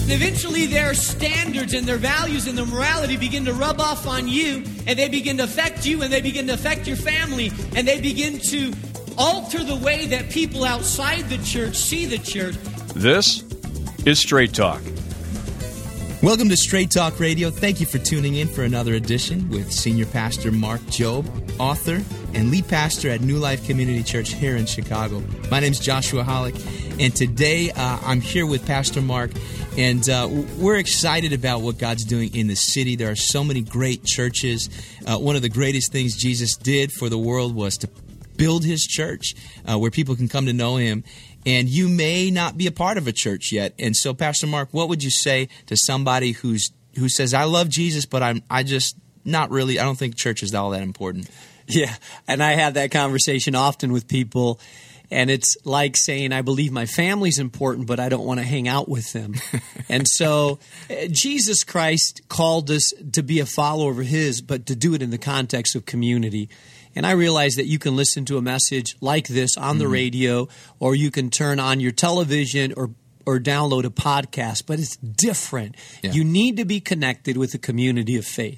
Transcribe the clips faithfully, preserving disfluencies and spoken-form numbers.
And eventually their standards and their values and their morality begin to rub off on you, and they begin to affect you, and they begin to affect your family, and they begin to alter the way that people outside the church see the church. This is Straight Talk. Welcome to Straight Talk Radio. Thank you for tuning in for another edition with Senior Pastor Mark Jobe, author and lead pastor at New Life Community Church here in Chicago. My name is Joshua Hollick, and today uh, I'm here with Pastor Mark, and uh, we're excited about what God's doing in the city. There are so many great churches. Uh, one of the greatest things Jesus did for the world was to build His church uh, where people can come to know Him. And you may not be a part of a church yet. And so, Pastor Mark, what would you say to somebody who's who says, I love Jesus, but I'm I just not really, I don't think church is all that important? Yeah, and I have that conversation often with people, and it's like saying, I believe my family's important, but I don't want to hang out with them. And so uh, Jesus Christ called us to be a follower of His, but to do it in the context of community. And I realize that you can listen to a message like this on the mm-hmm. radio, or you can turn on your television or or download a podcast, but it's different. Yeah. You need to be connected with a community of faith.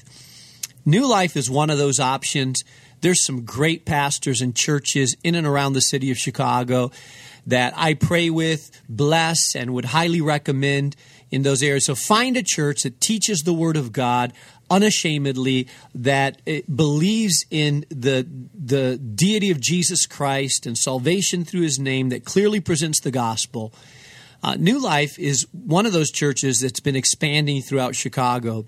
New Life is one of those options. There's some great pastors and churches in and around the city of Chicago that I pray with, bless, and would highly recommend in those areas. So find a church that teaches the Word of God unashamedly, that it believes in the the deity of Jesus Christ and salvation through His name, that clearly presents the gospel. Uh, New Life is one of those churches that's been expanding throughout Chicago.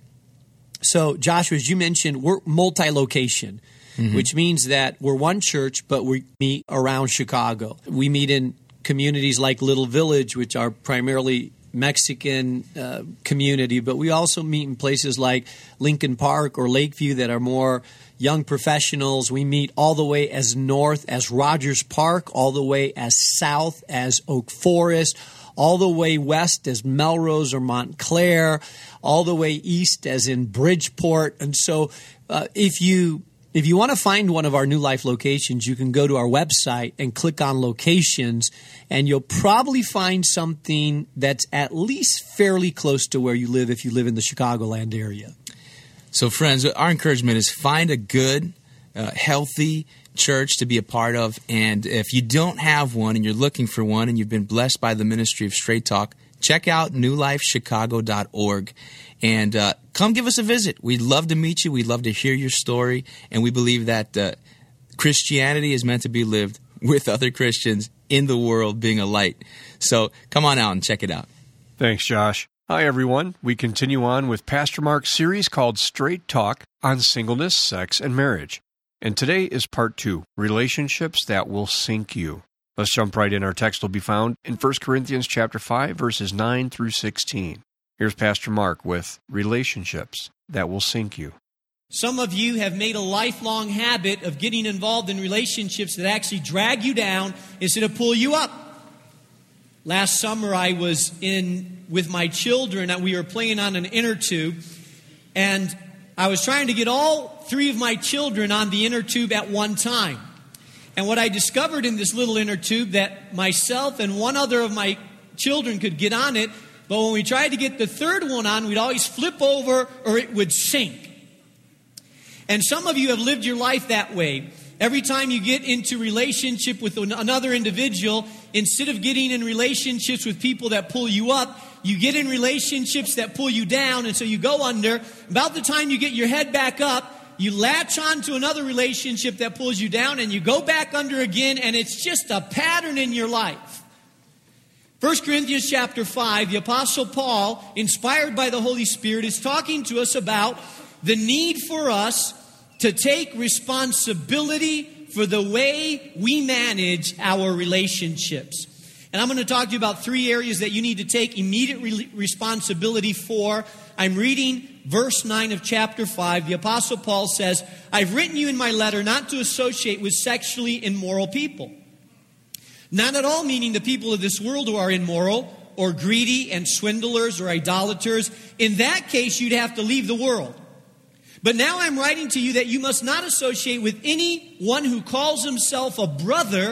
So, Joshua, as you mentioned, we're multi-location, mm-hmm. which means that we're one church, but we meet around Chicago. We meet in communities like Little Village, which are primarily Mexican uh, community, but we also meet in places like Lincoln Park or Lakeview that are more young professionals. We meet all the way as north as Rogers Park, all the way as south as Oak Forest, all the way west as Melrose or Montclair, all the way east as in Bridgeport. And so uh, if you If you want to find one of our New Life locations, you can go to our website and click on locations, and you'll probably find something that's at least fairly close to where you live if you live in the Chicagoland area. So, friends, our encouragement is find a good, uh, healthy church to be a part of. And if you don't have one and you're looking for one and you've been blessed by the ministry of Straight Talk, check out new life chicago dot org. And uh, come give us a visit. We'd love to meet you. We'd love to hear your story. And we believe that uh, Christianity is meant to be lived with other Christians in the world, being a light. So come on out and check it out. Thanks, Josh. Hi, everyone. We continue on with Pastor Mark's series called Straight Talk on singleness, sex, and marriage. And today is part two, relationships that will sink you. Let's jump right in. Our text will be found in First Corinthians chapter five, verses nine through sixteen. Here's Pastor Mark with relationships that will sink you. Some of you have made a lifelong habit of getting involved in relationships that actually drag you down instead of pull you up. Last summer I was in with my children and we were playing on an inner tube, and I was trying to get all three of my children on the inner tube at one time. And what I discovered in this little inner tube, that myself and one other of my children could get on it, but when we tried to get the third one on, we'd always flip over or it would sink. And some of you have lived your life that way. Every time you get into relationship with another individual, instead of getting in relationships with people that pull you up, you get in relationships that pull you down, and so you go under. About the time you get your head back up, you latch on to another relationship that pulls you down, and you go back under again, and it's just a pattern in your life. First Corinthians chapter five, the Apostle Paul, inspired by the Holy Spirit, is talking to us about the need for us to take responsibility for the way we manage our relationships. And I'm going to talk to you about three areas that you need to take immediate re- responsibility for. I'm reading verse nine of chapter five. The Apostle Paul says, I've written you in my letter not to associate with sexually immoral people. Not at all meaning the people of this world who are immoral or greedy and swindlers or idolaters. In that case, you'd have to leave the world. But now I'm writing to you that you must not associate with anyone who calls himself a brother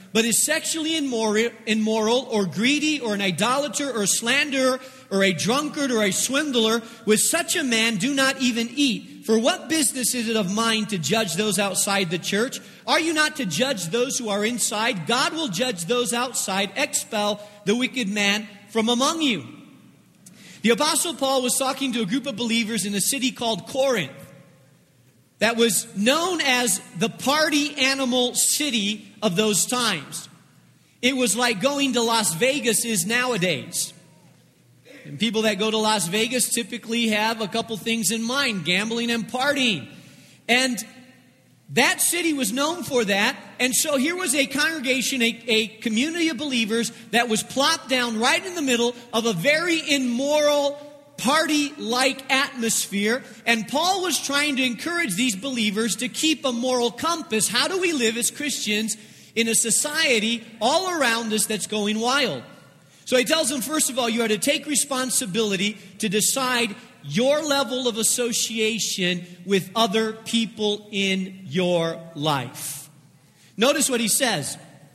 but is sexually immoral, immoral or greedy or an idolater or a slanderer or a drunkard or a swindler, with such a man do not even eat. For what business is it of mine to judge those outside the church? Are you not to judge those who are inside? God will judge those outside. Expel the wicked man from among you. The Apostle Paul was talking to a group of believers in a city called Corinth that was known as the party animal city of those times. It was like going to Las Vegas is nowadays. And people that go to Las Vegas typically have a couple things in mind: gambling and partying. And that city was known for that. And so here was a congregation, a, a community of believers that was plopped down right in the middle of a very immoral, party-like atmosphere. And Paul was trying to encourage these believers to keep a moral compass. How do we live as Christians in a society all around us that's going wild? So he tells them, first of all, you are to take responsibility to decide your level of association with other people in your life. Notice what he says.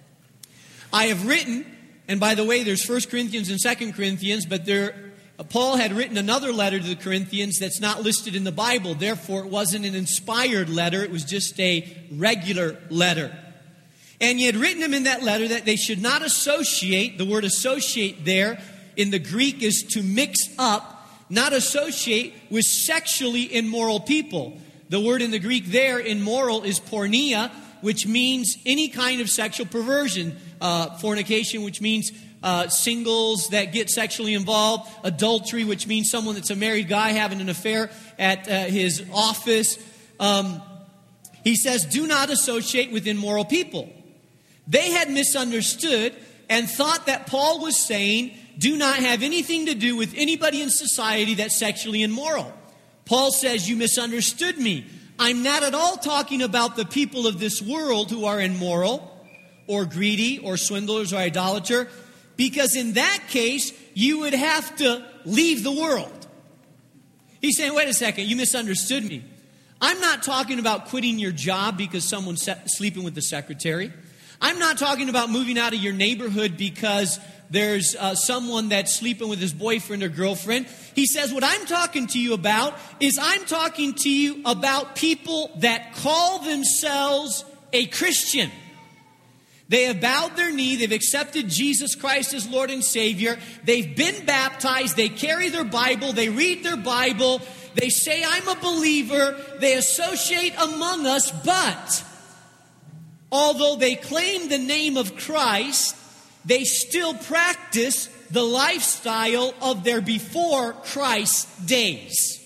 I have written, and by the way, there's First Corinthians and Second Corinthians, but there, Paul had written another letter to the Corinthians that's not listed in the Bible. Therefore, it wasn't an inspired letter. It was just a regular letter. And he had written them in that letter that they should not associate. The word associate there in the Greek is to mix up, not associate with sexually immoral people. The word in the Greek there, immoral, is porneia, which means any kind of sexual perversion. Uh, fornication, which means uh, singles that get sexually involved. Adultery, which means someone that's a married guy having an affair at uh, his office. Um, he says, do not associate with immoral people. They had misunderstood and thought that Paul was saying, do not have anything to do with anybody in society that's sexually immoral. Paul says, you misunderstood me. I'm not at all talking about the people of this world who are immoral or greedy or swindlers or idolater, because in that case, you would have to leave the world. He's saying, wait a second, you misunderstood me. I'm not talking about quitting your job because someone's sleeping with the secretary. I'm not talking about moving out of your neighborhood because there's uh, someone that's sleeping with his boyfriend or girlfriend. He says, what I'm talking to you about is I'm talking to you about people that call themselves a Christian. They have bowed their knee. They've accepted Jesus Christ as Lord and Savior. They've been baptized. They carry their Bible. They read their Bible. They say, I'm a believer. They associate among us, but although they claim the name of Christ, they still practice the lifestyle of their before Christ days.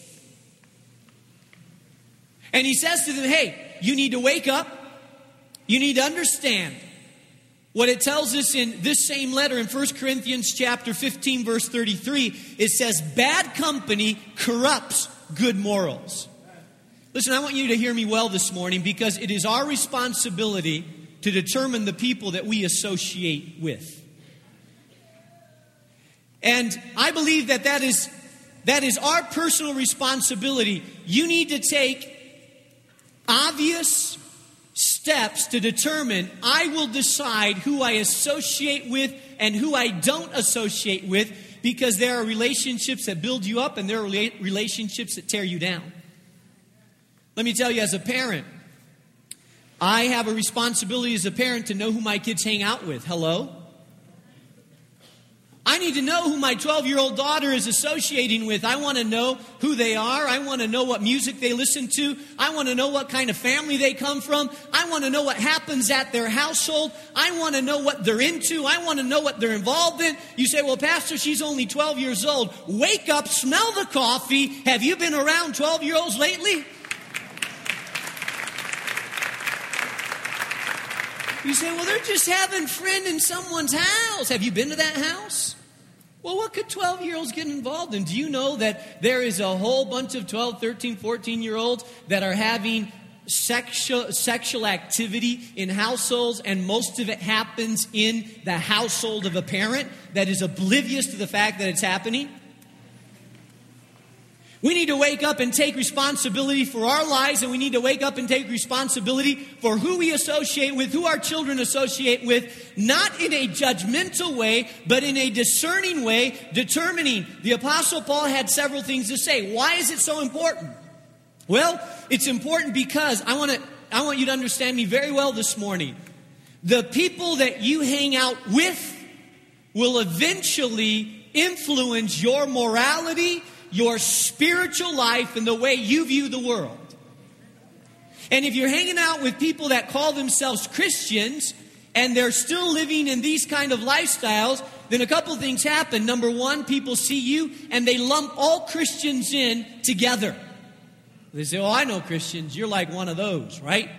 And he says to them, hey, you need to wake up. You need to understand what it tells us in this same letter in First Corinthians chapter fifteen, verse thirty-three. It says, bad company corrupts good morals. Listen, I want you to hear me well this morning, because it is our responsibility to determine the people that we associate with. And I believe that that is, that is our personal responsibility. You need to take obvious steps to determine, I will decide who I associate with and who I don't associate with, because there are relationships that build you up and there are relationships that tear you down. Let me tell you, as a parent, I have a responsibility as a parent to know who my kids hang out with. Hello? I need to know who my twelve-year-old daughter is associating with. I want to know who they are. I want to know what music they listen to. I want to know what kind of family they come from. I want to know what happens at their household. I want to know what they're into. I want to know what they're involved in. You say, well, Pastor, she's only twelve years old. Wake up, smell the coffee. Have you been around twelve-year-olds lately? You say, well, they're just having friend in someone's house. Have you been to that house? Well, what could twelve-year-olds get involved in? Do you know that there is a whole bunch of twelve, thirteen, fourteen-year-olds that are having sexual, sexual activity in households, and most of it happens in the household of a parent that is oblivious to the fact that it's happening? We need to wake up and take responsibility for our lives, and we need to wake up and take responsibility for who we associate with, who our children associate with, not in a judgmental way, but in a discerning way, determining. The Apostle Paul had several things to say. Why is it so important? Well, it's important because I want to, I want you to understand me very well this morning. The people that you hang out with will eventually influence your morality, your spiritual life, and the way you view the world. And if you're hanging out with people that call themselves Christians and they're still living in these kind of lifestyles, then a couple of things happen. Number one, people see you and they lump all Christians in together. They say, oh, I know Christians. You're like one of those, right?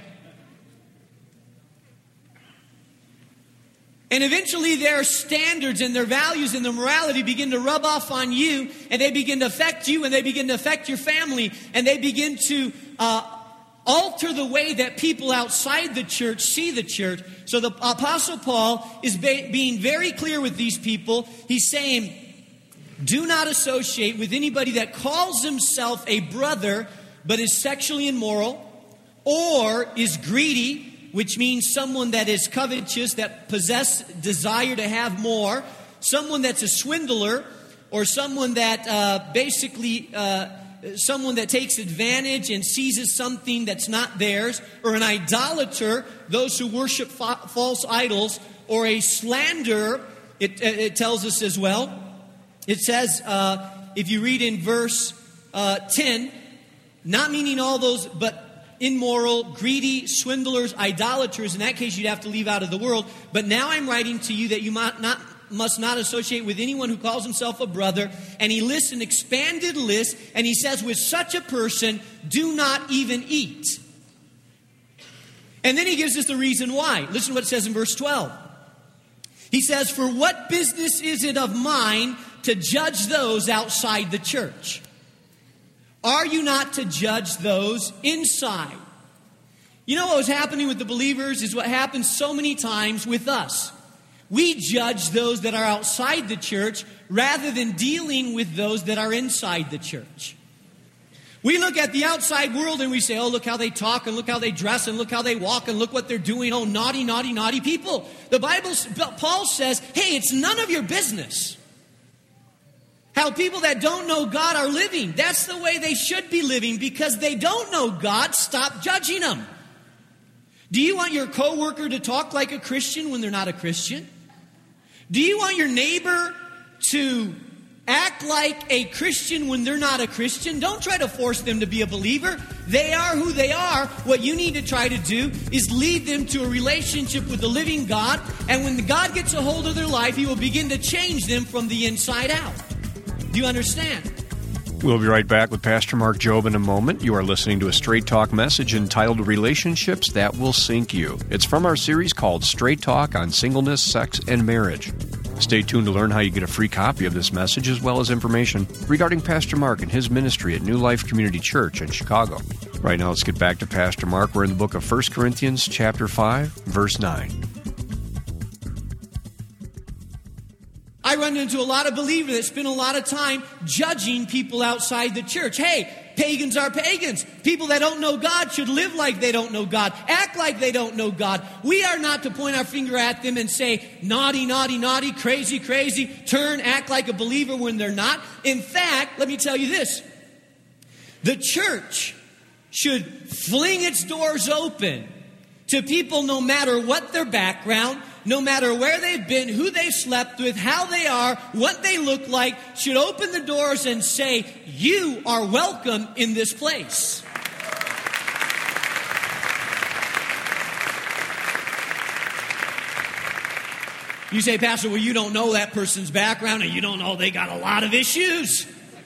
And eventually their standards and their values and their morality begin to rub off on you, and they begin to affect you, and they begin to affect your family, and they begin to uh, alter the way that people outside the church see the church. So the Apostle Paul is be- being very clear with these people. He's saying, do not associate with anybody that calls himself a brother but is sexually immoral or is greedy, which means someone that is covetous, that possess desire to have more, someone that's a swindler, or someone that uh, basically, uh, someone that takes advantage and seizes something that's not theirs, or an idolater, those who worship fa- false idols, or a slanderer, it, it tells us as well. It says, uh, if you read in verse uh, ten, not meaning all those, but immoral, greedy, swindlers, idolaters. In that case, you'd have to leave out of the world. But now I'm writing to you that you might not, must not associate with anyone who calls himself a brother. And he lists an expanded list, and he says, with such a person, do not even eat. And then he gives us the reason why. Listen to what it says in verse twelve. He says, for what business is it of mine to judge those outside the church? Are you not to judge those inside? You know what was happening with the believers is what happens so many times with us. We judge those that are outside the church rather than dealing with those that are inside the church. We look at the outside world and we say, oh, look how they talk and look how they dress and look how they walk and look what they're doing. Oh, naughty, naughty, naughty people. The Bible, Paul says, hey, it's none of your business how people that don't know God are living. That's the way they should be living, because they don't know God. Stop judging them. Do you want your coworker to talk like a Christian when they're not a Christian? Do you want your neighbor to act like a Christian when they're not a Christian? Don't try to force them to be a believer. They are who they are. What you need to try to do is lead them to a relationship with the living God. And when God gets a hold of their life, He will begin to change them from the inside out. Do you understand? We'll be right back with Pastor Mark Jobe in a moment. You are listening to a Straight Talk message entitled Relationships That Will Sink You. It's from our series called Straight Talk on Singleness, Sex, and Marriage. Stay tuned to learn how you get a free copy of this message, as well as information regarding Pastor Mark and his ministry at New Life Community Church in Chicago. Right now, let's get back to Pastor Mark. We're in the book of First Corinthians, chapter five, verse nine. I run into a lot of believers that spend a lot of time judging people outside the church. Hey, pagans are pagans. People that don't know God should live like they don't know God, act like they don't know God. We are not to point our finger at them and say, naughty, naughty, naughty, crazy, crazy, turn, act like a believer when they're not. In fact, let me tell you this. The church should fling its doors open to people no matter what their background, no matter where they've been, who they've slept with, how they are, what they look like, should open the doors and say, you are welcome in this place. You say, Pastor, well, you don't know that person's background and you don't know they got a lot of issues.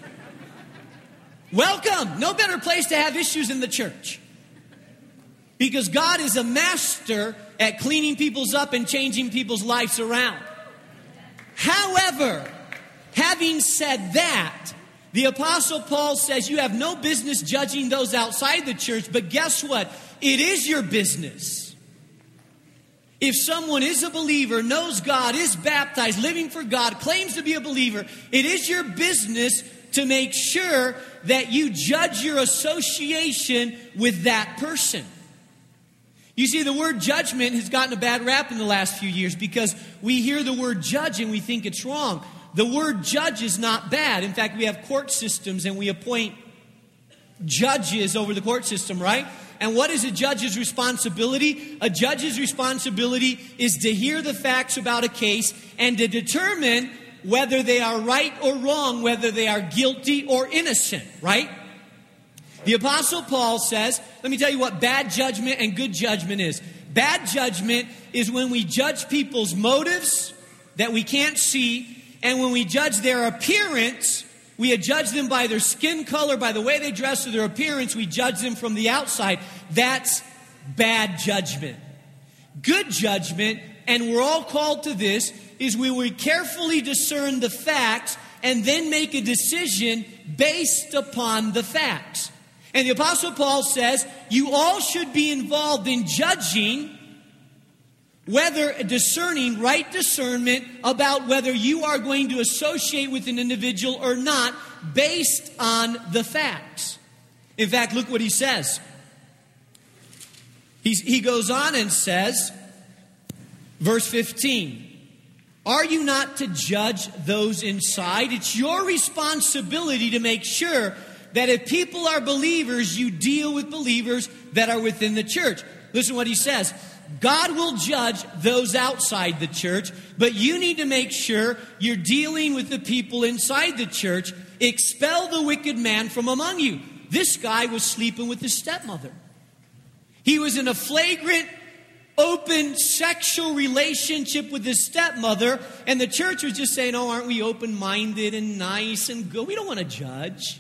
Welcome. No better place to have issues in the church. Because God is a master at cleaning people's up and changing people's lives around. However, having said that, the Apostle Paul says you have no business judging those outside the church, but guess what? It is your business. If someone is a believer, knows God, is baptized, living for God, claims to be a believer, it is your business to make sure that you judge your association with that person. You see, the word judgment has gotten a bad rap in the last few years because we hear the word judge and we think it's wrong. The word judge is not bad. In fact, we have court systems and we appoint judges over the court system, right? And what is a judge's responsibility? A judge's responsibility is to hear the facts about a case and to determine whether they are right or wrong, whether they are guilty or innocent, right? The Apostle Paul says, let me tell you what bad judgment and good judgment is. Bad judgment is when we judge people's motives that we can't see, and when we judge their appearance, we judge them by their skin color, by the way they dress or their appearance, we judge them from the outside. That's bad judgment. Good judgment, and we're all called to this, is when we carefully discern the facts and then make a decision based upon the facts. And the Apostle Paul says, you all should be involved in judging, whether discerning, right discernment about whether you are going to associate with an individual or not based on the facts. In fact, look what he says. He's, he goes on and says, verse fifteen, are you not to judge those inside? It's your responsibility to make sure that if people are believers, you deal with believers that are within the church. Listen to what he says. God will judge those outside the church, but you need to make sure you're dealing with the people inside the church. Expel the wicked man from among you. This guy was sleeping with his stepmother. He was in a flagrant, open sexual relationship with his stepmother, and the church was just saying, oh, aren't we open-minded and nice and good? We don't want to judge.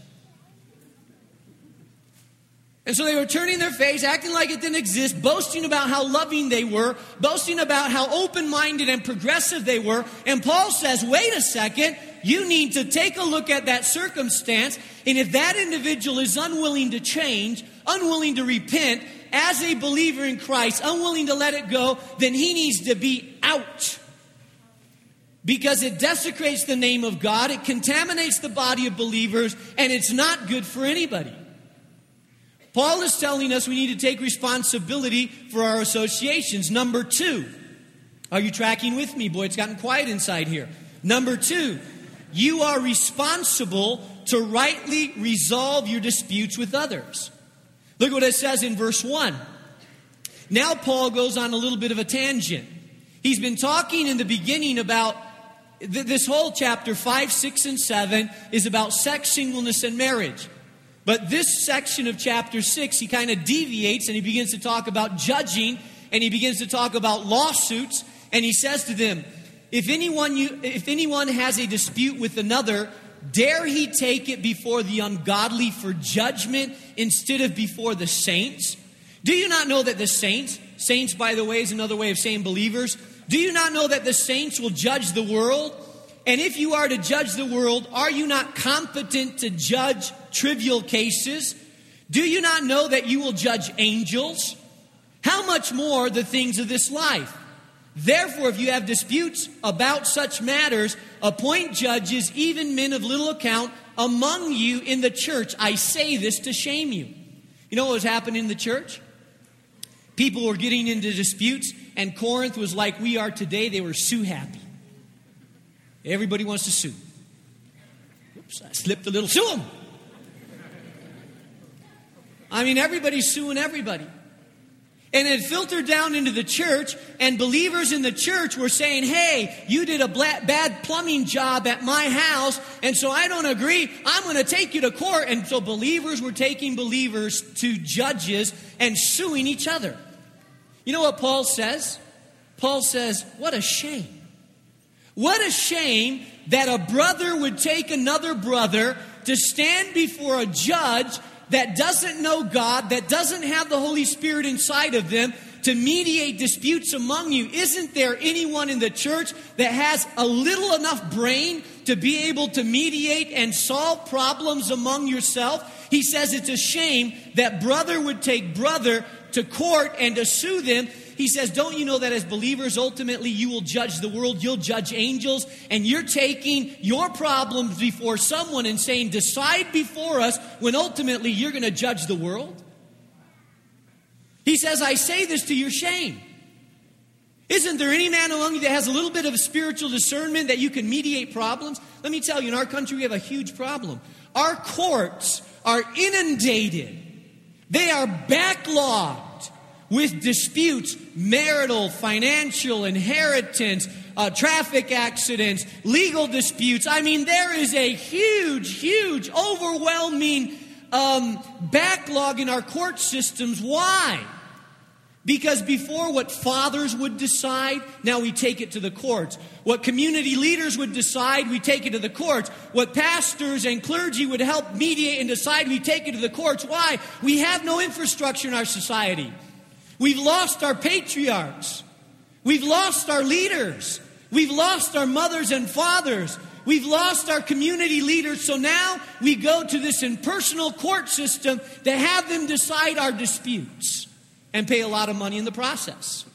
And so they were turning their face, acting like it didn't exist, boasting about how loving they were, boasting about how open-minded and progressive they were. And Paul says, wait a second, you need to take a look at that circumstance. And if that individual is unwilling to change, unwilling to repent, as a believer in Christ, unwilling to let it go, then he needs to be out. Because it desecrates the name of God, it contaminates the body of believers, and it's not good for anybody. Paul is telling us we need to take responsibility for our associations. Number two, are you tracking with me? Boy, it's gotten quiet inside here. Number two, you are responsible to rightly resolve your disputes with others. Look what it says in verse one. Now Paul goes on a little bit of a tangent. He's been talking in the beginning about th- this whole chapter five, six, and seven is about sex, singleness, and marriage. But this section of chapter six, he kind of deviates and he begins to talk about judging, and he begins to talk about lawsuits, and he says to them, if anyone you, if anyone has a dispute with another, dare he take it before the ungodly for judgment instead of before the saints? Do you not know that the saints, saints by the way is another way of saying believers, do you not know that the saints will judge the world? And if you are to judge the world, are you not competent to judge trivial cases? Do you not know that you will judge angels? How much more the things of this life? Therefore, if you have disputes about such matters, appoint judges, even men of little account, among you in the church. I say this to shame you. You know what was happening in the church? People were getting into disputes, and Corinth was like we are today. They were sue happy. Everybody wants to sue. Oops, I slipped a little. Sue them! I mean, everybody's suing everybody. And it filtered down into the church, and believers in the church were saying, hey, you did a bad plumbing job at my house, and so I don't agree. I'm going to take you to court. And so believers were taking believers to judges and suing each other. You know what Paul says? Paul says, what a shame. What a shame that a brother would take another brother to stand before a judge that doesn't know God, that doesn't have the Holy Spirit inside of them to mediate disputes among you. Isn't there anyone in the church that has a little enough brain to be able to mediate and solve problems among yourself? He says it's a shame that brother would take brother to court and to sue them. He says, don't you know that as believers, ultimately you will judge the world, you'll judge angels, and you're taking your problems before someone and saying, decide before us, when ultimately you're going to judge the world? He says, I say this to your shame. Isn't there any man among you that has a little bit of spiritual discernment that you can mediate problems? Let me tell you, in our country we have a huge problem. Our courts are inundated. They are backlogged with disputes, marital, financial, inheritance, uh, traffic accidents, legal disputes. I mean, there is a huge, huge, overwhelming um, backlog in our court systems. Why? Because before, what fathers would decide, now we take it to the courts. What community leaders would decide, we take it to the courts. What pastors and clergy would help mediate and decide, we take it to the courts. Why? We have no infrastructure in our society. We've lost our patriarchs. We've lost our leaders. We've lost our mothers and fathers. We've lost our community leaders. So now we go to this impersonal court system to have them decide our disputes and pay a lot of money in the process.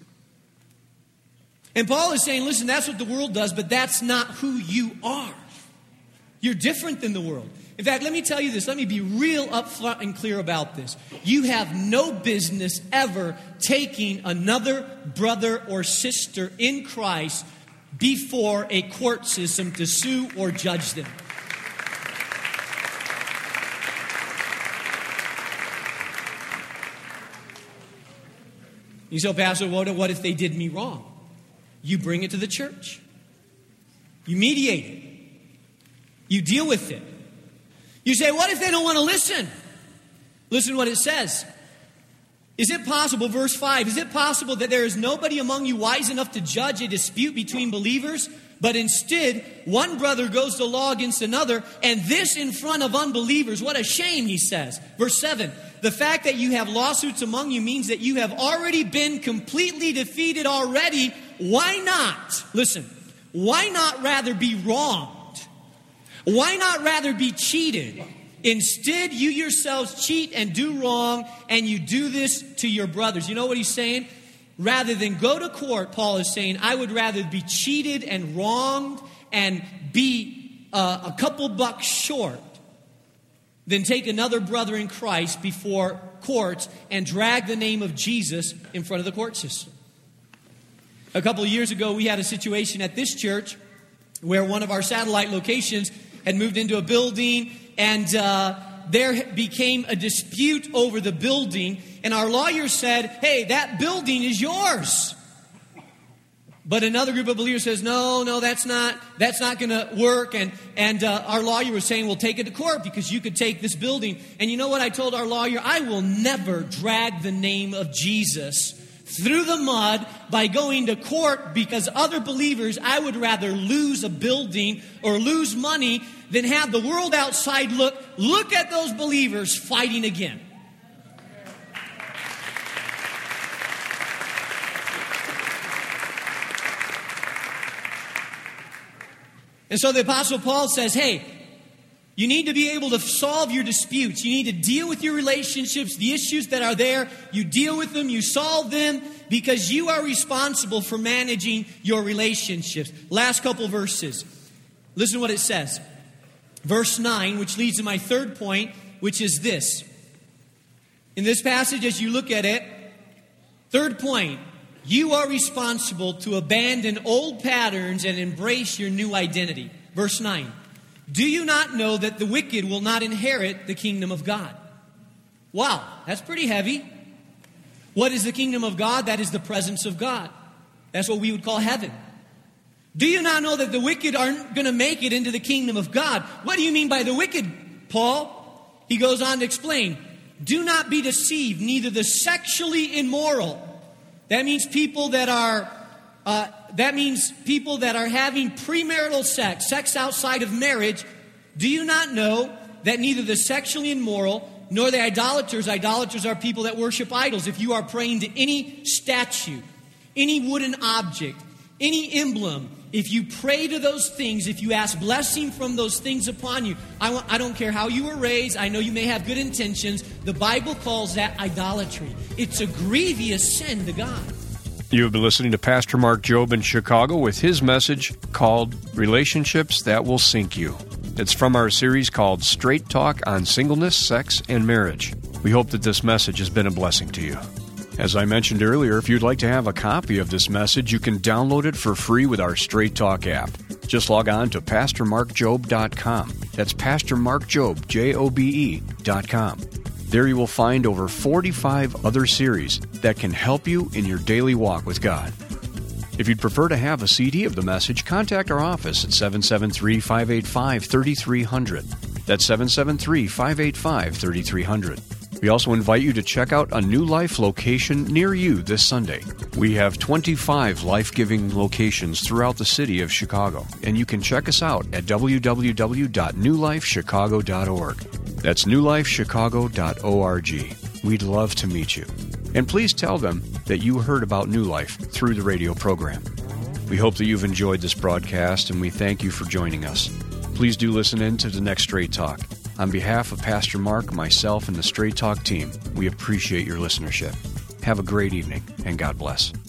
And Paul is saying, listen, that's what the world does, but that's not who you are. You're different than the world. In fact, let me tell you this. Let me be real upfront and clear about this. You have no business ever taking another brother or sister in Christ before a court system to sue or judge them. You say, Pastor, what, what if they did me wrong? You bring it to the church. You mediate it. You deal with it. You say, what if they don't want to listen? Listen to what it says. Is it possible, verse five, is it possible that there is nobody among you wise enough to judge a dispute between believers? But instead, one brother goes to law against another, and this in front of unbelievers. What a shame, he says. Verse seven, the fact that you have lawsuits among you means that you have already been completely defeated already. Why not? Listen, why not rather be wronged? Why not rather be cheated? Instead, you yourselves cheat and do wrong, and you do this to your brothers. You know what he's saying? Rather than go to court, Paul is saying, I would rather be cheated and wronged and be uh, a couple bucks short than take another brother in Christ before courts and drag the name of Jesus in front of the court system. A couple of years ago, we had a situation at this church where one of our satellite locations had moved into a building, and uh, there became a dispute over the building, and our lawyer said, hey, that building is yours. But another group of believers says, no, no, that's not, that's not going to work. And, and uh, our lawyer was saying, well, take it to court because you could take this building. And you know what I told our lawyer? I will never drag the name of Jesus through the mud by going to court because other believers, I would rather lose a building or lose money than have the world outside look, look at those believers fighting again. And so the Apostle Paul says, hey, you need to be able to solve your disputes. You need to deal with your relationships, the issues that are there. You deal with them, you solve them, because you are responsible for managing your relationships. Last couple verses. Listen to what it says. Verse nine, which leads to my third point, which is this. In this passage, as you look at it, third point, you are responsible to abandon old patterns and embrace your new identity. Verse nine. Do you not know that the wicked will not inherit the kingdom of God? Wow, that's pretty heavy. What is the kingdom of God? That is the presence of God. That's what we would call heaven. Do you not know that the wicked aren't going to make it into the kingdom of God? What do you mean by the wicked, Paul? He goes on to explain. Do not be deceived, neither the sexually immoral. That means people that are uh, that means people that are having premarital sex, sex outside of marriage. Do you not know that neither the sexually immoral nor the idolaters, idolaters are people that worship idols. If you are praying to any statue, any wooden object, any emblem, if you pray to those things, if you ask blessing from those things upon you, I, want, I don't care how you were raised, I know you may have good intentions, the Bible calls that idolatry. It's a grievous sin to God. You have been listening to Pastor Mark Jobe in Chicago with his message called Relationships That Will Sink You. It's from our series called Straight Talk on Singleness, Sex, and Marriage. We hope that this message has been a blessing to you. As I mentioned earlier, if you'd like to have a copy of this message, you can download it for free with our Straight Talk app. Just log on to pastor mark jobe dot com. That's Pastor Mark Jobe, J O B E, dot com. There you will find over forty-five other series that can help you in your daily walk with God. If you'd prefer to have a C D of the message, contact our office at seven seven three, five eight five, three three zero zero. That's seven seven three, five eight five, three three zero zero. We also invite you to check out a New Life location near you this Sunday. We have twenty-five life-giving locations throughout the city of Chicago, and you can check us out at w w w dot new life chicago dot org. That's new life chicago dot org. We'd love to meet you. And please tell them that you heard about New Life through the radio program. We hope that you've enjoyed this broadcast, and we thank you for joining us. Please do listen in to the next Straight Talk. On behalf of Pastor Mark, myself, and the Straight Talk team, we appreciate your listenership. Have a great evening, and God bless.